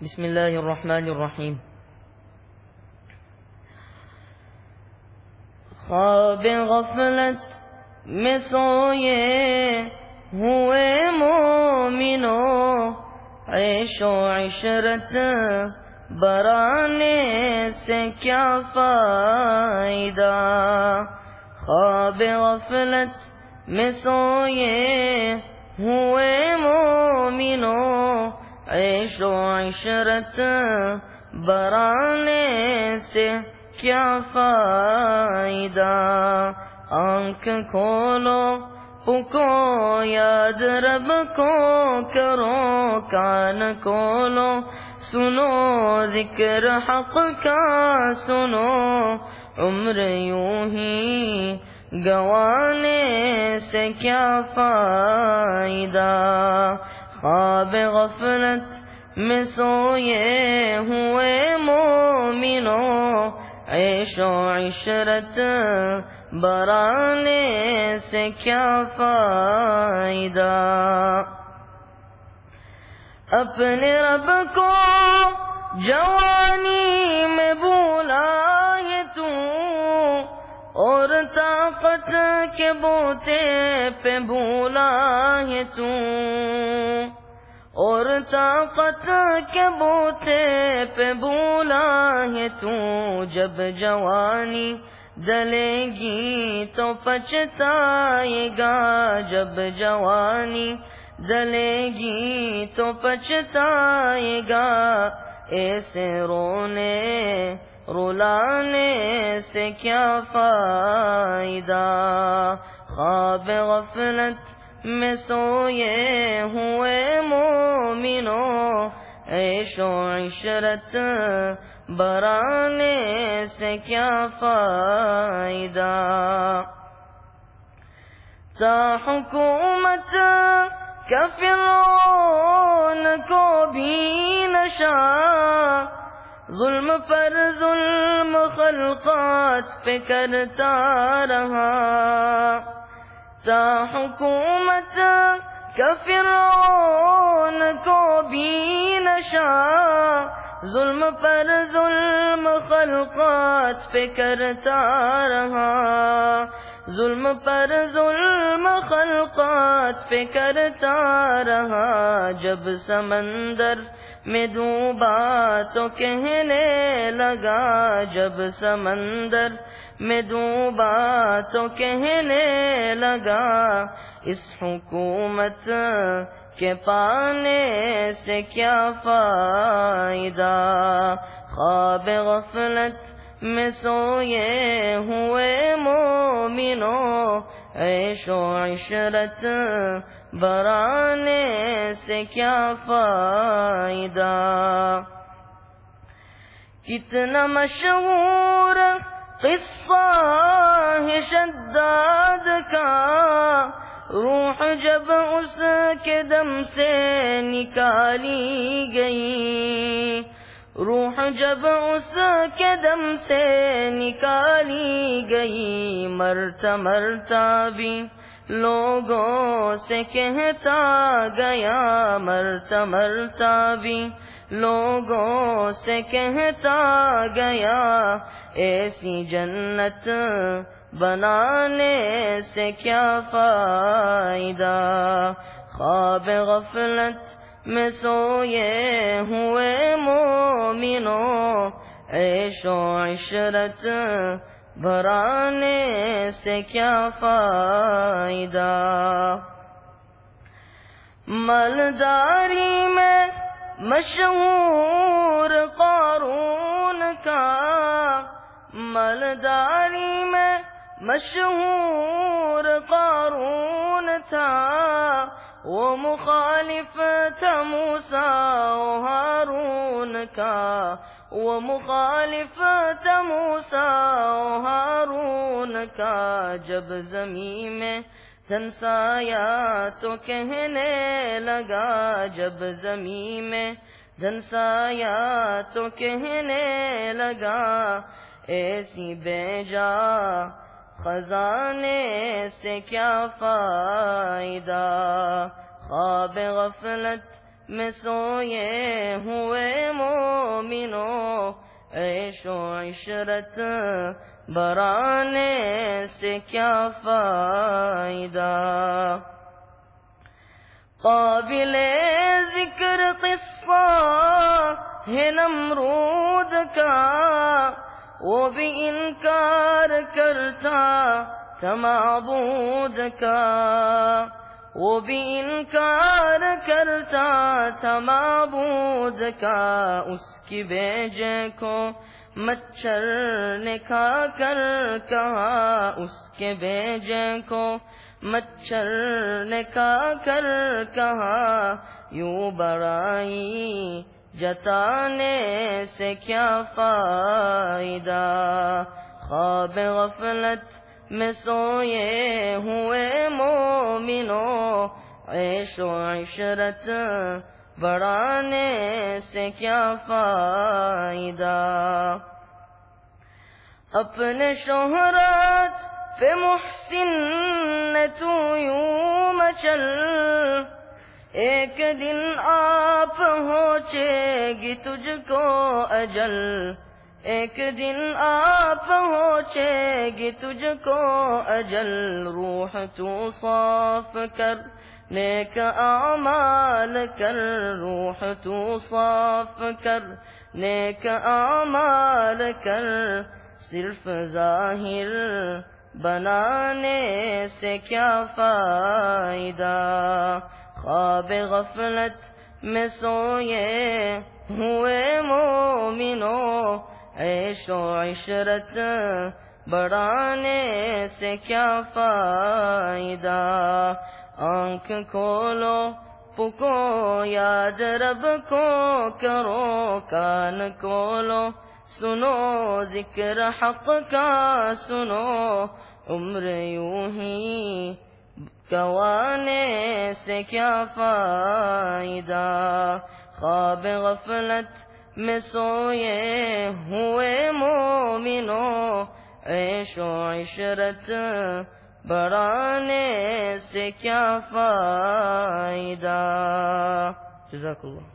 بسم اللہ الرحمن الرحیم. خواب غفلت میں سوئے ہوئے مومنوں، عیش و عشرت برانے سے کیا فائدہ. خواب غفلت میں سوئے ہوئے مومنوں، عیش و عشرت برانے سے کیا فائدہ. آنکھ کھولو پکو یاد رب کو کرو، کان کھولو سنو ذکر حق کا سنو. عمر یوں ہی گوانے سے کیا فائدہ. خواب غفلت میں سوئے ہوئے مومنوں، عیش و عشرت برانے سے کیا فائدہ. اپنے رب کو جوانی میں بھولا ہے تو، اور طاقت کے بوتے پہ بھولا ہے تو، اور طاقت کے بوتے پہ بھولا ہے تو. جب جوانی دلے گی تو پچھتائے گا، جب جوانی دلے گی تو پچھتائے گا. ایسے رونے رلانے سے کیا فائدہ. خواب غفلت میں سوئے ہوئے مومنوں، عیش و عشرت برانے سے کیا فائدہ. تا حکومت کا فرعون کو بھی نشا، ظلم پر ظلم خلقات پہ کرتا رہا. تا حکومت کا فرعون کو بھی نشا، ظلم پر ظلم خلقات پہ کرتا رہا. ظلم پر ظلم خلقات پہ کرتا رہا. جب سمندر میں ڈوبا تو کہنے لگا، جب سمندر میں ڈوبا تو کہنے لگا، اس حکومت کے پانے سے کیا فائدہ. خواب غفلت میں سوئے ہوئے مومنوں، عیش و عشرت برانے سے کیا فائدہ. کتنا مشہور قصہ ہے شداد کا، روح جب اس کے دم سے نکالی گئی، روح جب اس کے دم سے نکالی گئی. مرتا مرتا بھی لوگوں سے کہتا گیا، مرتا مرتا بھی لوگوں سے کہتا گیا، ایسی جنت بنانے سے کیا فائدہ. خواب غفلت میں سوئے ہوئے مومنوں، عیش و عشرت برانے سے کیا فائدہ. مالداری میں مشہور قارون کا، مالداری میں مشہور قارون تھا. وہ مخالف تھا موسیٰ و ہارون کا، وہ مخالف تھا موسیٰ و ہارون کا. جب زمین میں دھنسایا تو کہنے لگا، جب زمین میں دھنسایا تو کہنے لگا، ایسی بیجا خزانے سے کیا فائدہ. خواب غفلت میں سوئے ہوئے عیش و عشرت برانے سے کیا فائدہ. قابل ذکر قصہ ہے نمرود کا، وہ بھی انکار کرتا تھا معبود کا، وہ بھی انکار کرتا تھا معبود کا. اس کی بیجے کو مچھر نے کھا کر کہا، اس کے بیجے کو مچھر نے کھا کر کہا، یوں بڑائی جتانے سے کیا فائدہ. خواب غفلت میں سوئے ہوئے مومنو، عیش و عشرت بڑھانے سے کیا فائدہ. اپنے شہرت پہ محسن نے تو یوں مچل، ایک دن آپ پہنچے گی تجھ کو اجل، ایک دن آپ پہنچے گی تجھ کو اجل. روح تو صاف کر نیک اعمال کر، روح تو صاف کر نیک اعمال کر، صرف ظاہر بنانے سے کیا فائدہ. خواب غفلت میں سوئے ہوئے مومنو، عیش و عشرت بڑھانے سے کیا فائدہ. آنکھ کھولو پکو یاد رب کو کرو، کان کھولو سنو ذکر حق کا سنو، عمر یوں ہی گوانے سے کیا فائدہ. خواب غفلت میں سوئے ہوئے مومنو، عیش و عشرت بڑھانے سے کیا فائدہ. جزاک اللہ.